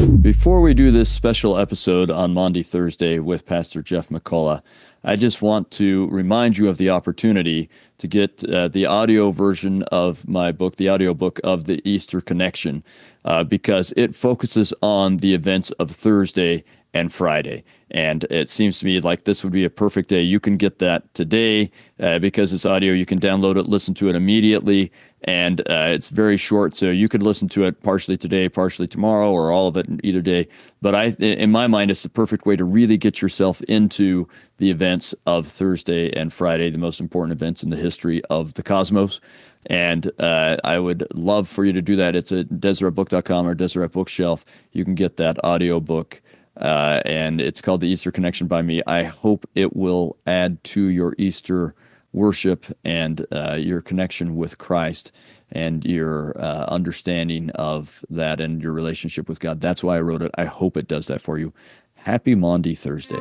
Before we do this special episode on Maundy Thursday with Pastor Jeff McCullough, I just want to remind you of the opportunity to get the audio version of my book, the audiobook of the Easter Connection, because it focuses on the events of Thursday and Friday. And it seems to me like this would be a perfect day. You can get that today because it's audio. You can download it, listen to it immediately, and it's very short. So you could listen to it partially today, partially tomorrow, or all of it in either day. But in my mind, it's the perfect way to really get yourself into the events of Thursday and Friday, the most important events in the history of the cosmos. And I would love for you to do that. It's at DeseretBook.com or Deseret Bookshelf. You can get that audio book. And it's called The Easter Connection by me. I hope it will add to your Easter worship and your connection with Christ and your understanding of that and your relationship with God. That's why I wrote it. I hope it does that for you. Happy Maundy Thursday.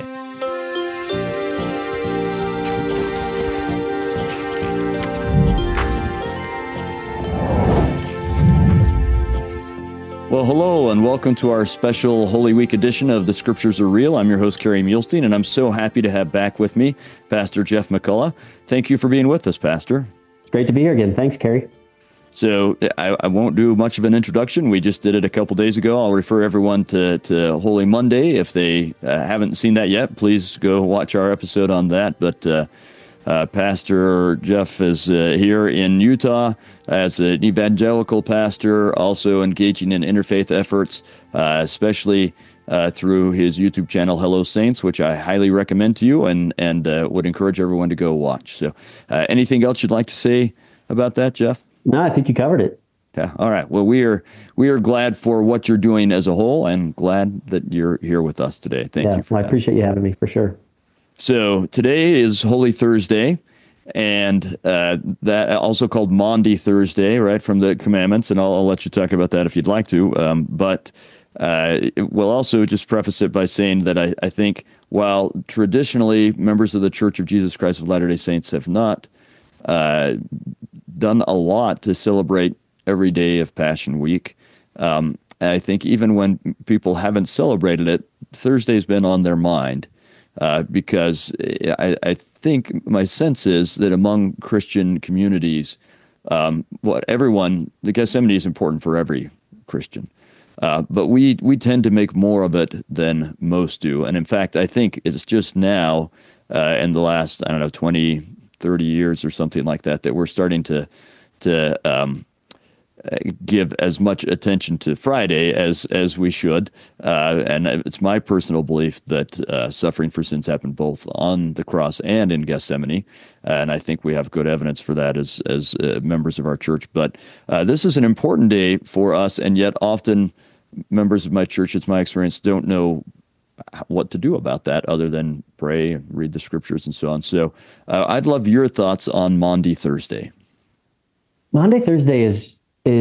Well, hello, and welcome to our special Holy Week edition of The Scriptures Are Real. I'm your host, Kerry Muhlestein, and I'm so happy to have back with me Pastor Jeff McCullough. Thank you for being with us, Pastor. It's great to be here again. Thanks, Kerry. So I won't do much of an introduction. We just did it a couple days ago. I'll refer everyone to Holy Monday. If they haven't seen that yet, please go watch our episode on that. But Pastor Jeff is here in Utah as an evangelical pastor, also engaging in interfaith efforts, especially through his YouTube channel, Hello Saints, which I highly recommend to you and would encourage everyone to go watch. So anything else you'd like to say about that, Jeff? No, I think you covered it. Yeah. All right. Well, we are glad for what you're doing as a whole and glad that you're here with us today. Thank you for that. I appreciate you having me, for sure. So today is Holy Thursday, and that also called Maundy Thursday, right, from the commandments, and I'll let you talk about that if you'd like to. But we'll also just preface it by saying that I think while traditionally members of the Church of Jesus Christ of Latter-day Saints have not done a lot to celebrate every day of Passion Week, I think even when people haven't celebrated it, Thursday's been on their mind. Because I think my sense is that among Christian communities, the Gethsemane is important for every Christian, but we tend to make more of it than most do. And in fact, I think it's just now in the last, 20, 30 years or something like that, that we're starting to give as much attention to Friday as we should. And it's my personal belief that suffering for sins happened both on the cross and in Gethsemane. And I think we have good evidence for that as members of our church. But this is an important day for us, and yet often members of my church, it's my experience, don't know what to do about that other than pray and read the scriptures and so on. So I'd love your thoughts on Maundy Thursday. Maundy Thursday is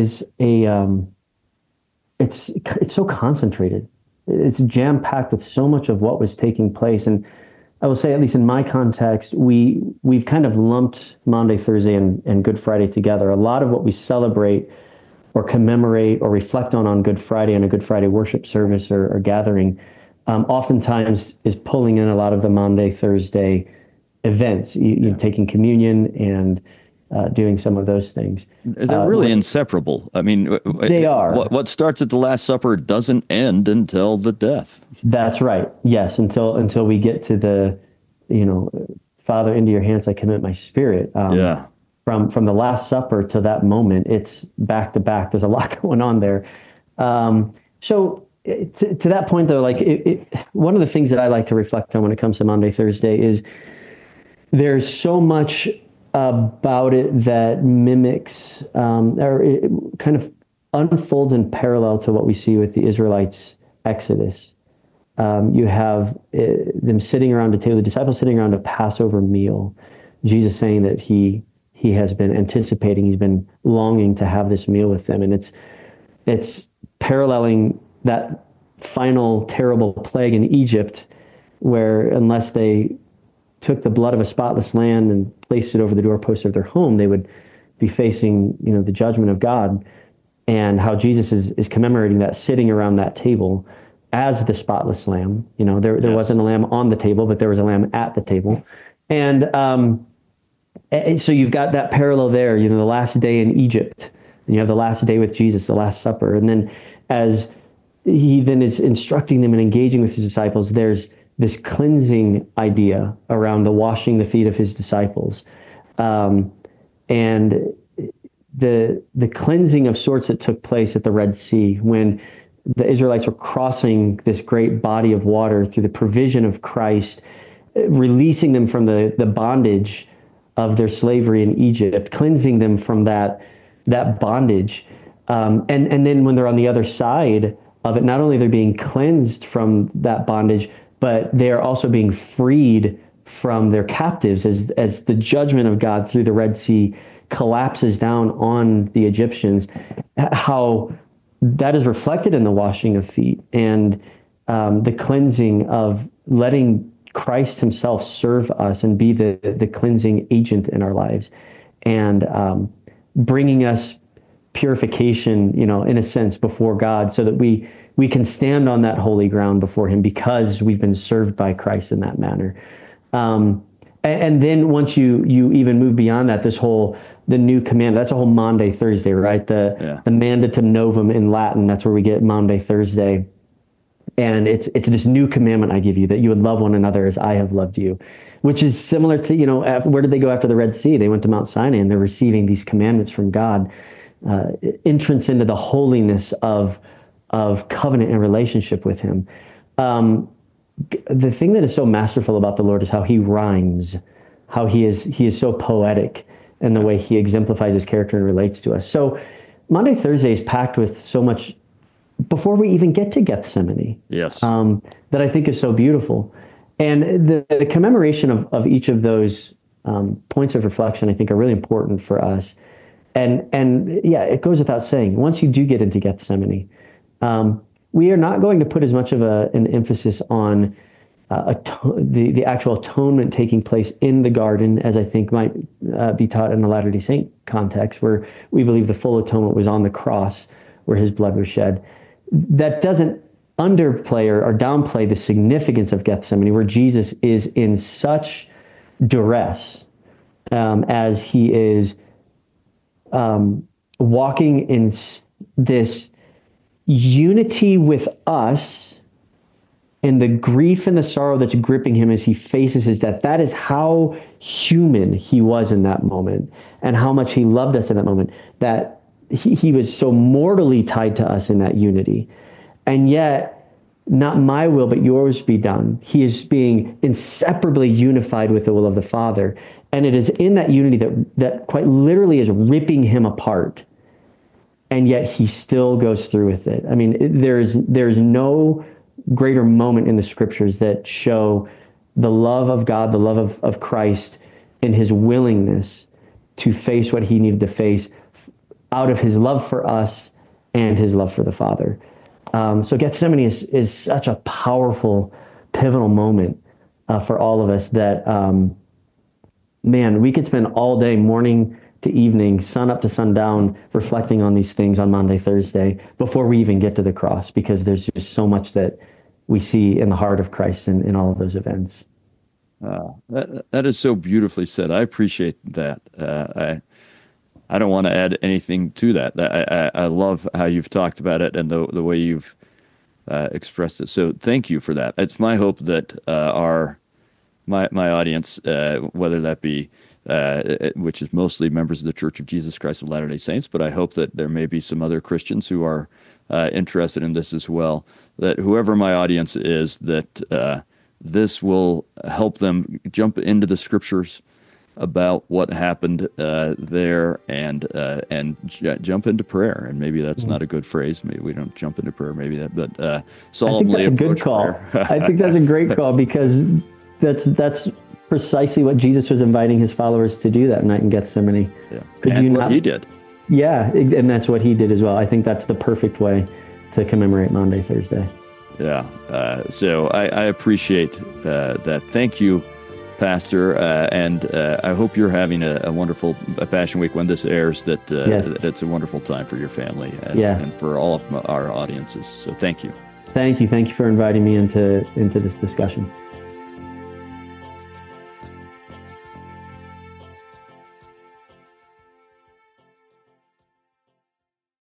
a it's so concentrated. It's jam-packed with so much of what was taking place. And I will say, at least in my context, we've kind of lumped Maundy Thursday and Good Friday together. A lot of what we celebrate or commemorate or reflect on Good Friday and a Good Friday worship service or gathering oftentimes is pulling in a lot of the Maundy Thursday events, taking communion and doing some of those things. They're really inseparable. I mean, they are. What starts at the Last Supper doesn't end until the death. That's right. Yes, until we get to the, Father, into your hands I commit my spirit. From the Last Supper to that moment, it's back to back. There's a lot going on there. So to that point, though, one of the things that I like to reflect on when it comes to Maundy Thursday is there's so much about it that mimics or it kind of unfolds in parallel to what we see with the Israelites' Exodus. You have them sitting around a table, the disciples sitting around a Passover meal, Jesus saying that he has been anticipating, he's been longing to have this meal with them. And it's paralleling that final terrible plague in Egypt, where unless they took the blood of a spotless lamb and placed it over the doorpost of their home, they would be facing, the judgment of God. and how Jesus is commemorating that, sitting around that table as the spotless lamb. You know, there wasn't a lamb on the table, but there was a lamb at the table. And so you've got that parallel there, you know, the last day in Egypt, and you have the last day with Jesus, the Last Supper. And then as he then is instructing them and engaging with his disciples, there's this cleansing idea around the washing the feet of his disciples. And the cleansing of sorts that took place at the Red Sea when the Israelites were crossing this great body of water through the provision of Christ, releasing them from the bondage of their slavery in Egypt, cleansing them from that bondage. And then when they're on the other side of it, not only they're being cleansed from that bondage, but they are also being freed from their captives as the judgment of God through the Red Sea collapses down on the Egyptians. How that is reflected in the washing of feet and the cleansing of letting Christ himself serve us and be the cleansing agent in our lives, and bringing us purification, you know, in a sense, before God, so that we can stand on that holy ground before him because we've been served by Christ in that manner. And then once you even move beyond that, the new command, that's a whole Maundy Thursday, right? The mandatum novum in Latin, that's where we get Maundy Thursday. And it's this new commandment I give you, that you would love one another as I have loved you, which is similar to, you know, where did they go after the Red Sea? They went to Mount Sinai, and they're receiving these commandments from God, entrance into the holiness of covenant and relationship with him. The thing that is so masterful about the Lord is how he rhymes, how he is so poetic in the way he exemplifies his character and relates to us. So Maundy Thursday is packed with so much before we even get to Gethsemane. Yes. That I think is so beautiful. And the commemoration of each of those points of reflection, I think, are really important for us. And yeah, it goes without saying, once you do get into Gethsemane, we are not going to put as much of an emphasis on the actual atonement taking place in the garden, as I think might be taught in the Latter-day Saint context, where we believe the full atonement was on the cross where his blood was shed. That doesn't underplay or downplay the significance of Gethsemane, where Jesus is in such duress as he is walking in this unity with us in the grief and the sorrow that's gripping him as he faces his death. That is how human he was in that moment, and how much he loved us in that moment, that he was so mortally tied to us in that unity. And yet, not my will, but yours be done. He is being inseparably unified with the will of the Father. And it is in that unity that quite literally is ripping him apart. And yet he still goes through with it. I mean, there's no greater moment in the scriptures that show the love of God, the love of Christ, in his willingness to face what he needed to face out of his love for us and his love for the Father. So Gethsemane is such a powerful, pivotal moment for all of us that, man, we could spend all day, morning to evening, sun up to sundown, reflecting on these things on Maundy Thursday before we even get to the cross, because there's just so much that we see in the heart of Christ in all of those events. That is so beautifully said. I appreciate that. I don't want to add anything to that. I love how you've talked about it and the way you've expressed it. So thank you for that. It's my hope that my audience, whether that be which is mostly members of the Church of Jesus Christ of Latter-day Saints, but I hope that there may be some other Christians who are interested in this as well, that whoever my audience is, that this will help them jump into the scriptures about what happened there and jump into prayer. And maybe that's not a good phrase. Maybe we don't jump into prayer. Maybe that, but solemnly. I think that's a good call. I think that's a great call, because that's precisely what Jesus was inviting his followers to do that night in Gethsemane. Yeah. He did. Yeah, and that's what he did as well. I think that's the perfect way to commemorate Maundy Thursday. Yeah. So I appreciate that. Thank you Pastor, and I hope you're having a wonderful Passion Week when this airs, that it's a wonderful time for your family and for all of our audiences. So thank you. Thank you for inviting me into this discussion.